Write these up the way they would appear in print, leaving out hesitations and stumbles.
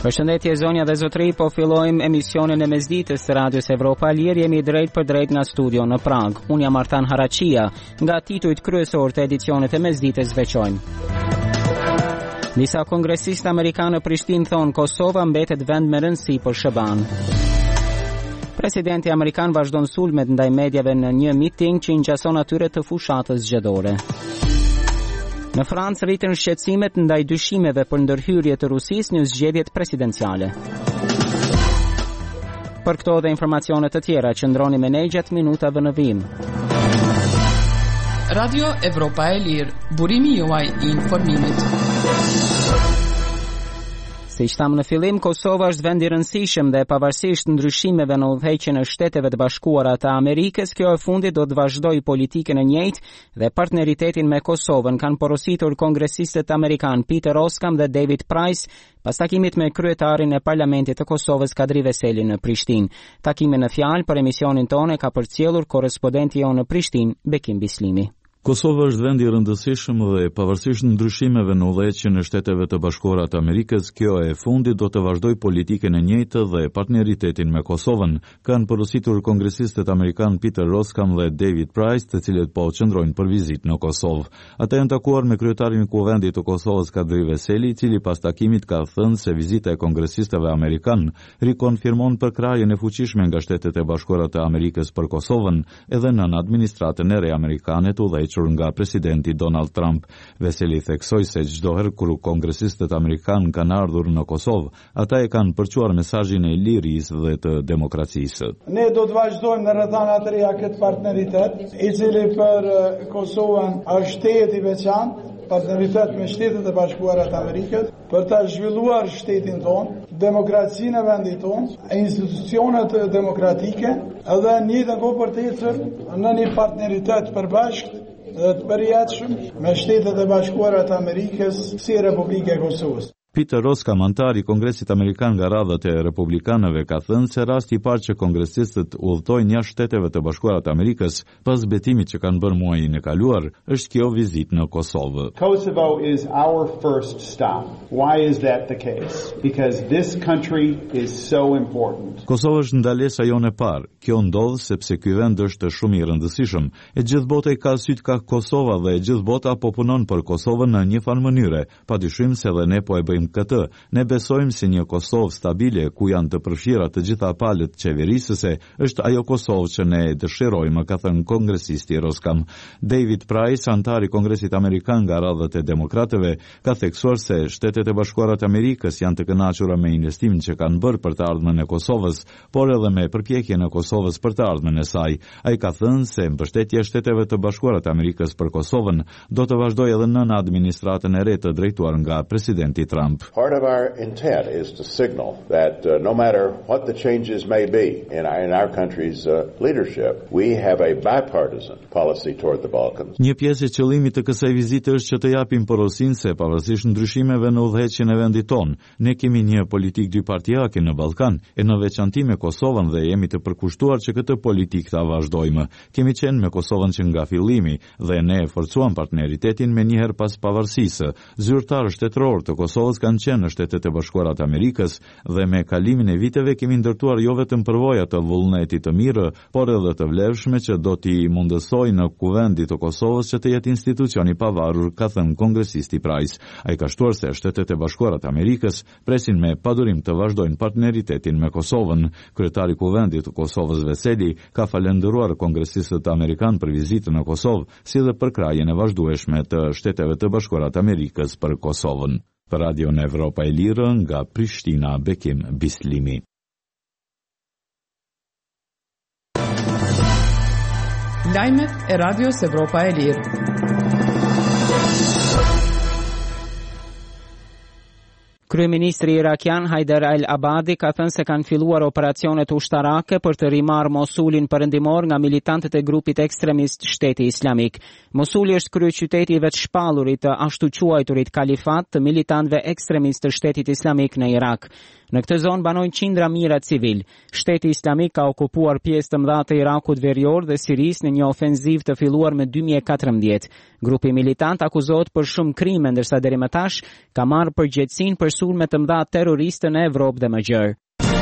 Përshëndetje zonja dhe zotëri, po fillojmë emisionin e mesditës të Radios Evropa Lir, jemi drejt për drejt nga studio në Prag. Unë jam Artan Harachia, nga titujt kryesor të edicionit e mesditës veçojmë. Disa kongresistë amerikanë në Prishtinë thonë Kosova mbetet vend me rëndësi për SHBAN. Presidenti amerikan vazhdon sulmet ndaj medjave në një miting që ingjason atyre të fushatës zgjedhore. Në Francë rritën shqetësimet ndaj dyshimeve për ndërhyrje të Rusisë në zgjedhjet presidenciale. Për këto dhe informacione të tjera, qëndroni me ne gjatë minutave në vim. Radio Evropa e Lirë, burimi juaj I informimit. Si që thamë në fillim, Kosova është vend I rëndësishëm dhe pavarësisht ndryshimeve në udhëheqjen e Shteteve të Bashkuara të Amerikës, kjo e fundit do të vazhdojë politikën e njëjtë dhe partneritetin me Kosovën, kanë porositur kongresistët amerikan Peter Roskam dhe David Price pas takimit me kryetarin e Parlamentit të Kosovës Kadri Veseli në Prishtinë. Takimin në fjalë për emisionin tonë ka përcjellur korrespondenti jonë në Prishtinë, Bekim Bislimi. Kosova është vend I rëndësishëm dhe pavarësisht ndryshimeve në udhëheqjen e Shteteve të Bashkuara të Amerikës, kjo e fundit do të vazhdojë politikën e njëjtë dhe partneritetin me Kosovën, kanë porositur kongresistët amerikan Peter Roskam dhe David Price, të cilët po qëndrojnë për vizitë në Kosovë. Ata janë takuar me kryetarin e Kuvendit të Kosovës Kadri Veseli, I cili pas takimit ka thënë se vizita e kongresistëve amerikan rikonfirmon përkrahjen e fuqishme nga Shtetet e Bashkuara të Amerikës për Kosovën, edhe nën administratën e re amerikane të nga presidenti Donald Trump. Veseli theksoi se çdo herë kur kongresistët amerikanë kanë ardhur në Kosovë, ata e kanë përquar mesazhin e lirisë dhe të demokracisë. Ne do të vazhdojmë në rrethana të reja këtë partneritet, I cili për Kosovën është shteti I veçantë, partneritet me Shtetet e Bashkuara të Amerikës, për ta zhvilluar shtetin tonë, demokracinë e vendit tonë, institucionet demokratike, edhe një të kohë për të ecur në një partneritet përbashkët dhe të përjetshëm me Shtetet e Bashkuara të Amerikës si Republika e Kosovës. Peter Roskam, antar I Kongresit Amerikan nga radhët e Republikanëve, ka thënë se rasti I parë që kongresistët udhtojnë jashtë Shteteve të Bashkuara të Amerikës pas betimit që kanë bërë muajin e kaluar, është kjo vizitë në Kosovë. Kosovo is our first stop. Why is that the case? Because this country is so important. Kosova është ndalesa jonë e parë. Kjo ndodh sepse ky vend është shumë I rëndësishëm. E gjithë bota I ka syt ka Kosova dhe e gjithë bota po punon për Kosovën në një farë mënyre. Padyshim se edhe ne po e bëjmë këtë. Ne besojmë se një Kosovë stabile ku janë të përfshira të gjitha palët qeverisëse është ajo Kosovë që ne dëshirojmë, ka thënë kongresisti Roskam. David Price, antar I Kongresit Amerikan nga radhët e demokratëve, ka theksuar se Shtetet e Bashkuara të Amerikës janë të kënaqura me investimin që kanë bërë për të ardhmen e Kosovës, por edhe me përpjekjen e Kosovës për të ardhmen e saj. Ai ka thënë se mbështetja e Shteteve të Bashkuara të Amerikës për Kosovën do të vazhdojë edhe në administratën e re të drejtuar nga presidenti Trump. Part of our intent is to signal that no matter what the changes may be in our country's leadership, we have a bipartisan policy toward the Balkans. Një pjesë e qëllimit të kësaj vizite është që të japim porosinë se pavarësisht ndryshimeve në udhëheqjen e vendit tonë, ne kemi një politikë dypartijake në Ballkan, e në veçanti me Kosovën dhe jemi të përkushtuar që këtë politikë ta vazhdojmë. Kemi qenë me Kosovën që nga fillimi dhe ne forcuam partneritetin me njëherë pas pavarësisë. Zyrtarë shtetëror të Kosovës kanë qenë në Shtetet e Bashkuara të Amerikës dhe me kalimin e viteve kemi ndërtuar jo vetëm përvoja të vullnetit të mirë, por edhe të vlefshme që do t'i mundësojë në Kuvendit të Kosovës që të jetë institucion I pavarur, ka thënë kongresisti Price. Ai ka shtuar se Shtetet e Bashkuara të Amerikës presin me padurim të vazhdojnë partneritetin me Kosovën. Kryetari I Kuvendit të Kosovës Veseli ka falendëruar kongresistët amerikan për vizitën në Kosovë, si dhe për krahjen e vazhdueshme të Shteteve të Bashkuara të Amerikës për Kosovën. Për Radio në Evropa e Lirë nga Prishtina, Bekim Bislimi. Lajmet e Radios Evropa e Lirë. Kryeministri irakian Haider al-Abadi ka thënë se kanë filluar operacionet ushtarake për të rimarrë Mosulin perëndimor nga militantët e grupit ekstremist Shteti Islamik. Mosuli është kryeqyteti I vetëshpallurit të ashtu quajturit kalifat të militantëve ekstremist të Shtetit Islamik në Irak. Në këtë zonë banojnë qindra mijëra civil. Shteti Islamik ka okupuar pjesë të mëdha të Irakut Verior dhe Sirisë në një ofenzivë të filluar me 2014. Grupi militant akuzohet për shumë krime, ndërsa deri më tash ka marrë përgjegjësinë për sulme të mëdha terroriste në Evropë dhe më gjerë.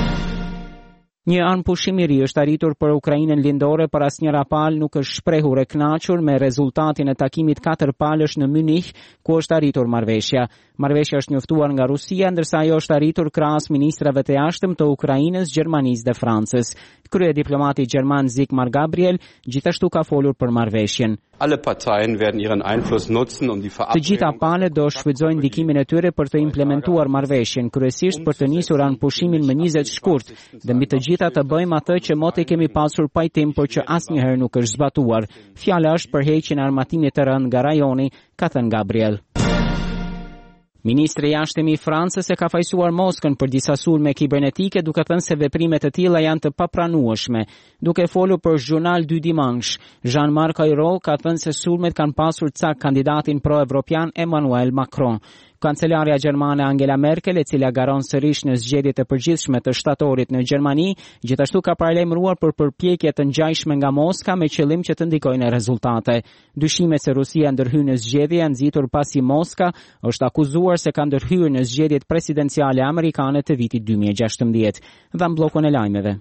Një anë pushim i ri është arritur për Ukrainën lindore, por asnjëra palë nuk është shprehur e kënaqur me rezultatin e takimit 4 palësh në Munich, ku është arritur marrëveshja. Marrëveshja është njoftuar nga Rusia, ndërsa ajo është arritur krahas ministrave të jashtëm të Ukrainës, Gjermanisë dhe Francës. Kryediplomati gjerman Sigmar Gabriel gjithashtu ka folur për marrëveshjen. Alle Parteien werden ihren Einfluss nutzen um die Të gjitha palët do shfrytëzojnë ndikimin e tyre për të implementuar marrëveshjen, kryesisht për të nisur anëpushimin më 20 shkurt, dhe mbi të gjitha të bëjmë atë që mote kemi pasur pajtim, por që asnjëherë nuk është zbatuar. Fjala është për heqjen e armatimit të rënd nga rajoni, ka thënë Gabriel. Ministri i jashtëm i Francës e ka fajsuar Moskën për disa sulme kibernetike, duke thënë se veprimet e tilla janë të papranueshme. Duke folur për Journal du Dimanche, Jean-Marc Ayrault ka thënë se sulmet kanë pasur cak kandidatin pro-evropian Emmanuel Macron. Kancelarja gjermane Angela Merkel, e cila garon sërish në zgjedhjet e përgjithshme të shtatorit në Gjermani, gjithashtu ka paralajmëruar për përpjekje të ngjajshme nga Moska me qëllim që të ndikojnë në rezultate. Dyshimet se Rusia ndërhyn në zgjedhje janë nxitur pasi Moska është akuzuar se ka ndërhyrë në zgjedhjet presidenciale amerikane të vitit 2016. Dhe në bllokun e lajmeve.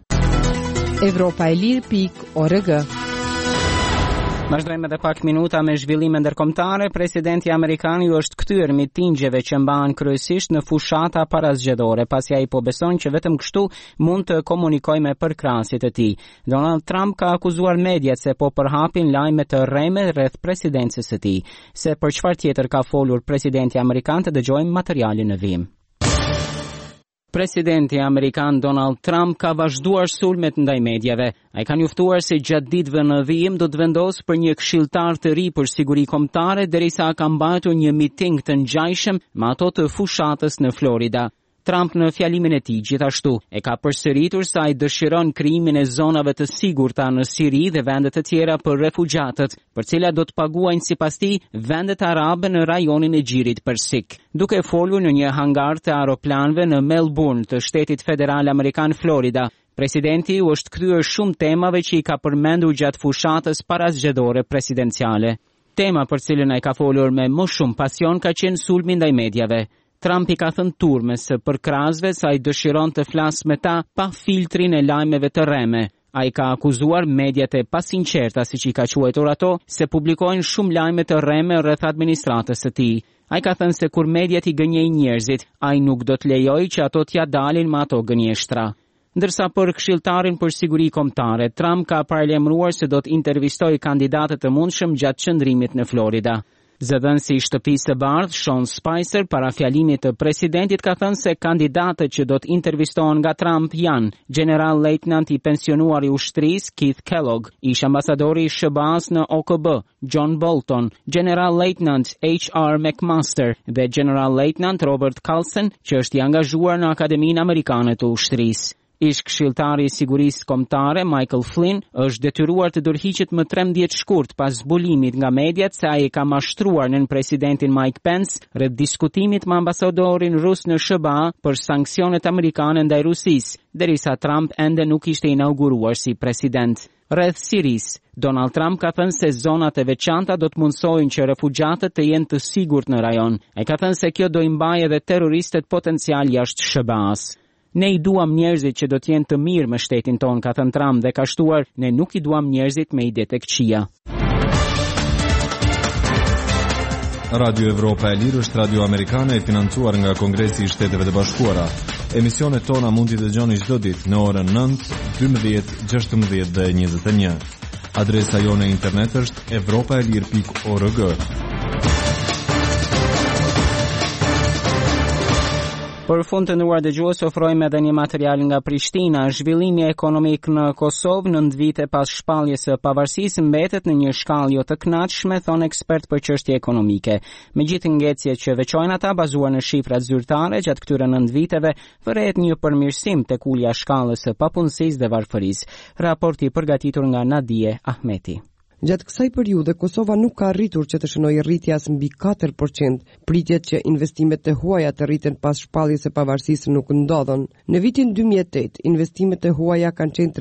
Evropaelir.org. Vazhdojmë edhe pak minuta me zhvillime ndërkombëtare. Presidenti amerikan ju është kthyer mitingjeve që mbahen kryesisht në fushata parazgjedhore, pasi ai po beson që vetëm kështu mund të komunikojë me përkrahasit e tij. Donald Trump ka akuzuar mediat se po përhapin lajme të rreme rreth presidencës së tij. Se për çfarë tjetër ka folur presidenti amerikan, të dëgjojmë materialin në vijim. Presidenti amerikan Donald Trump ka vazhduar sulmet ndaj medjave. Ai ka njoftuar se gjatë ditëve në vijim do të vendosë për një këshilltar të ri për siguri kombëtare, derisa ka mbajtur një miting të ngjajshëm me ato të fushatës në Florida. Trump në fjalimin e tij gjithashtu e ka përsëritur se ai dëshiron krijimin e zonave të sigurta në Siri dhe vende të tjera për refugjatët, për cilat do të paguajnë sipas tij vendet arabe në rajonin e Xhirit Persik. Duke folur në një hangar të aeroplanëve në Melbourne të shtetit federal amerikan Florida, presidenti u është kthyer shumë temave që i ka përmendur gjatë fushatës parazgjedhore presidenciale. Tema për cilën ai ka folur me më shumë pasion ka qenë sulmi ndaj medjave. Trump i ka thënë turmes së përkrahasve se ai dëshiron të flasë me ta pa filtrin e lajmeve të rreme. Ai ka akuzuar mediat e pasinqerta, siç i ka quajtur ato, se publikojnë shumë lajme të rreme rreth administratës së tij. Ai ka thënë se kur mediat i gënjejnë njerëzit, ai nuk do të lejojë që ato t'ia dalin me ato gënjeshtra. Ndërsa për këshilltarin për siguri kombëtare, Trump ka paralajmëruar se do të intervistojë kandidatët e mundshëm gjatë qëndrimit në Florida. Zëdhënësi i Shtëpisë së Bardhë, Sean Spicer, para fjalimit të presidentit ka thënë se kandidatët që do të intervistohen nga Trump janë General Leutnant i pensionuar i ushtrisë Keith Kellogg, ish ambasadori i SBA-s në OKB John Bolton, General Leutnant H.R. McMaster dhe General Leutnant Robert Carlson, që është i angazhuar në Akademinë Amerikane të Ushtrisë. Ish këshilltari i sigurisë kombëtare Michael Flynn është detyruar të dorëhiqet më 13 shkurt pas zbulimit nga mediat se ai ka mashtruar nën presidentin Mike Pence rreth diskutimit me ambasadorin rus në SBA për sanksionet amerikane ndaj Rusisë, derisa Trump ende nuk ishte inauguruar si president. Rreth Sirisë, Donald Trump ka thënë se zonat e veçanta do të mundsojnë që refugjatët të jenë të sigurt në rajon. Ai ka thënë se kjo do i mbajë edhe terroristët potencial jashtë SBA-s. Ne i duam njerëzit që do të jenë të mirë me shtetin ton, ka thënë Trump, dhe ka shtuar, ne nuk i duam njerëzit me ide tek qia. Radio Evropa e Lirë është radio amerikane e financuar nga Kongresi i Shteteve të Bashkuara. Emisionet tona mund t'i dëgjoni çdo ditë në orën 9, 12, 16 dhe 21. Adresa jone internet është evropaelir.org. Për fund të nderuar dëgjues, ofrojmë edhe një material nga Prishtina. Zhvillimi ekonomik në Kosovë 9 vite pas shpalljes së pavarësisë mbetet në një shkallë jo të kënaqshme, thon ekspert për çështje ekonomike. Megjithë ngjecjet që veçojnë ata bazuar në shifrat zyrtare gjatë këtyre 9 viteve, vërehet një përmirësim tek ulja shkallës së papunësisë dhe varfërisë. Raporti i përgatitur nga Nadije Ahmeti. Gjatë kësaj periudhe, Kosova nuk ka arritur që të shënojë rritje as mbi 4%. Pritjet që investimet të huaja të rriten pas shpalljes së pavarësisë nuk ndodhen. Në vitin 2008, investimet të huaja kanë qenë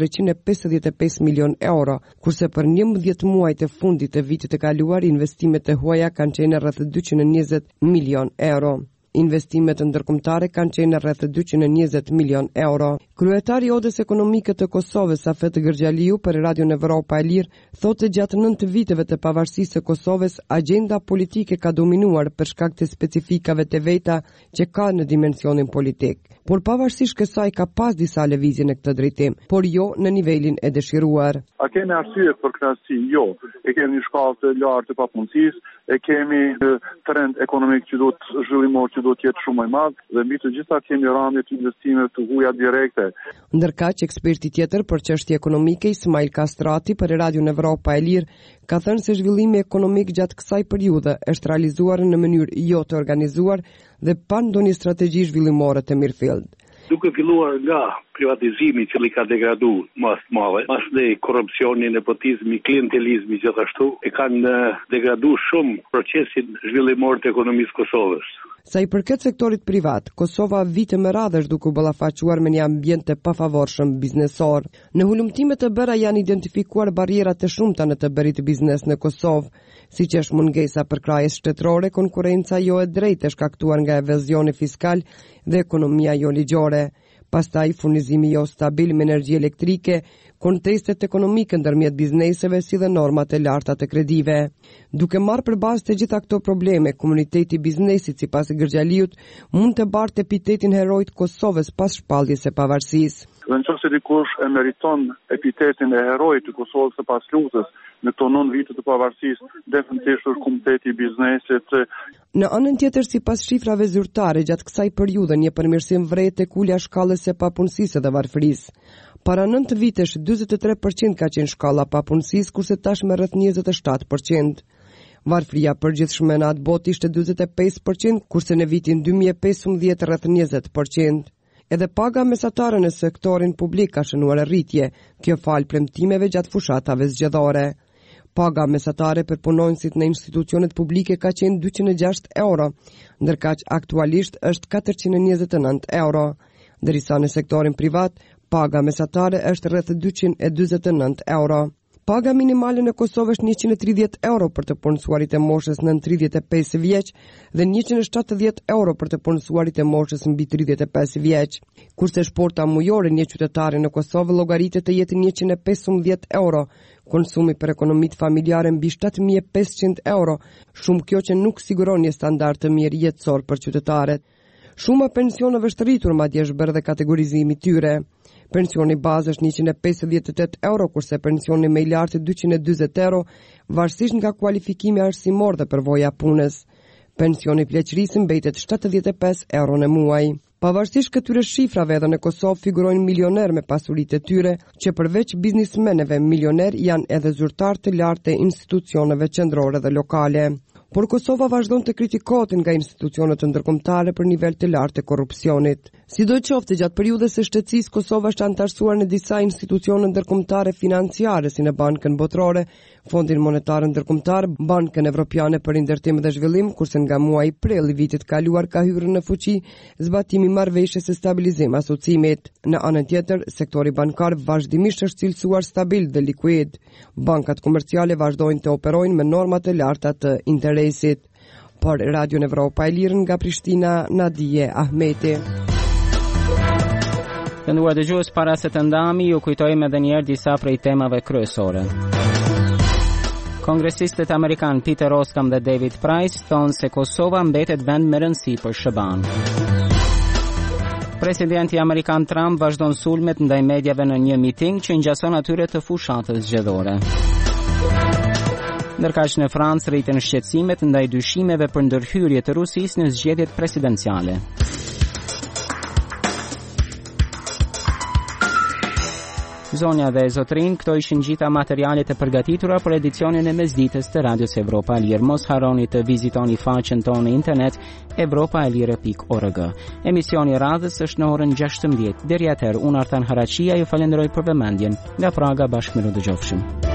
355 milion euro, kurse për 11 muaj të fundit të vitit të kaluar, investimet të huaja kanë qenë rreth 220 milion euro. Investimet ndërkombëtare kanë qenë rreth 220 milion euro. Kryetari i Odës Ekonomike të Kosovës, Safet Gërgjaliu, për Radion Evropa e Lirë, thotë se gjatë 9 viteve të pavarësisë së Kosovës, agjenda politike ka dominuar për shkak të specifikave të veta që ka në dimensionin politik. Por pavarësisht kësaj ka pas disa lëvizje në këtë drejtim, por jo në nivelin e dëshiruar. A kemi arsye për kënaqësi? Jo. E kemi një shkallë të lartë të papunësisë, e kemi trend ekonomik që duhet zhvillimor që duhet jetë shumë më i madh dhe mbi të gjitha kemi rëndje të investimeve të huaja direkte. Ndërkaq eksperti tjetër për çështje ekonomike Ismail Kastrati për Radion Evropa e Lirë ka thënë se zhvillimi ekonomik gjatë kësaj periudhe është realizuar në mënyrë jo të organizuar dhe pa ndonjë strategji zhvillimore të mirëfillt. Duke filluar nga privatizimi i cili ka degraduar mas madhe, mas dhe korrupsioni, nepotizmi, klientelizmi gjithashtu e kanë degraduar shumë procesin zhvillimor të ekonomisë Kosovës. Sa i përket sektorit privat, Kosova vite me radhë është duke u ballafaquar me një ambient të pafavorshëm biznesor. Në hulumtimet të bëra janë identifikuar barriera të shumta në të bërit biznes në Kosovë, siç është mungesa përkrahjes shtetërore, konkurrenca jo e drejtë e shkaktuar nga evazioni fiskal dhe ekonomia jo ligjore. Pastaj furnizimi jo stabil me energji elektrike, kontestet ekonomike ndërmjet bizneseve si dhe normat e larta të kredive. Duke marrë për bazë të gjitha këto probleme, komuniteti biznesit sipas Gërgjaliut mund të bartë epitetin herojt Kosovës pas shpalljes së pavarësisë. Dhe nëse dikush e meriton epitetin e herojit të Kosovës së pas luftës në këto 9 vite të pavarësisë, definitivisht është komuniteti i biznesit. Në anën tjetër, sipas shifrave zyrtare, gjatë kësaj periudhe një përmirësim vret tek ulja shkallës së papunësisë dhe varfërisë. Para 9 vitesh 43% ka qenë shkalla papunësisë, kurse tashmë rreth 27%. Varfëria përgjithshme në atë botë ishte 45%, kurse në vitin 2015 rreth 20%. Edhe paga mesatare në sektorin publik ka shënuar rritje, kjo fal premtimeve gjatë fushatave zgjedhore. Paga mesatare për punonësit në institucionet publike ka qenë 206 euro, ndërkaq aktualisht është 429 euro. Ndërsa në sektorin privat, paga mesatare është rreth 249 euro. Paga minimale në Kosovë është 130 euro për të punësuarit e moshës nën 35 vjeç dhe 170 euro për të punësuarit e moshës mbi 35 vjeç. Kurse shporta mujore një qytetari në Kosovë llogaritet të jetë 115 euro, konsumi për ekonomit familjare mbi 7500 euro, shumë kjo që nuk siguron një standard të mirë jetësor për qytetarët. Shuma pensioneve është rritur, madje është bërë dhe kategorizimi tyre. Pensioni bazë është 158 euro, kurse pensioni më i lartë 240 euro, varësisht nga kualifikimi arsimor dhe përvoja punës. Pensioni pleqërisë mbetet 75 euro në muaj. Pavarësisht këtyre shifrave, edhe në Kosovë figurojnë milioner me pasuritë e tyre, që përveç biznismeneve milioner janë edhe zyrtar të lartë të institucioneve qendrore dhe lokale. Por Kosova vazhdon të kritikohet nga institucionet ndërkombëtare për nivel të lartë të korrupsionit. Sidoqoftë, gjatë periudhës së shtetësisë, Kosova është antarësuar në disa institucione ndërkombëtare financiare, si në Bankën Botërore, Fondin Monetar Ndërkombëtar, Bankën Evropiane për Ndërtim dhe Zhvillim, kurse nga muaji prill i vitit kaluar ka hyrë në fuqi zbatimi i marrëveshjes së stabilizim asocimit. Në anën tjetër, sektori bankar vazhdimisht është cilësuar stabil dhe likuid. Bankat komerciale vazhdojnë të operojnë me norma të larta të interesit. Por Radion Evropa e Lirë nga Prishtina, Nadije Ahmeti. Të nduar dëgjues, para se të ndami, ju kujtojmë edhe njerë disa prej temave kryesore. Kongresistët Amerikan Peter Roskam dhe David Price thonë se Kosova mbetet vend me rëndësi për SBA-n. Presidenti Amerikan Trump vazhdon sulmet ndaj medjave në një miting që ngjason atyre të fushatës zgjedhore. Ndërkaq në Francë rriten shqetësimet ndaj dyshimeve për ndërhyrje të Rusisë në zgjedhjet presidenciale. Zonja dhe Zotrin, këto ishin gjitha materialet e përgatitura për edicionin e mesditës të Radios Evropa e Lirë. Mos harroni të vizitoni faqen tonë në internet evropaelire.org. Emisioni i radhës është në orën 16:00. Deri atëherë, unë Artan Haraqia ju falenderoj për vëmendjen. Nga Praga bashkë me dëgjofshim.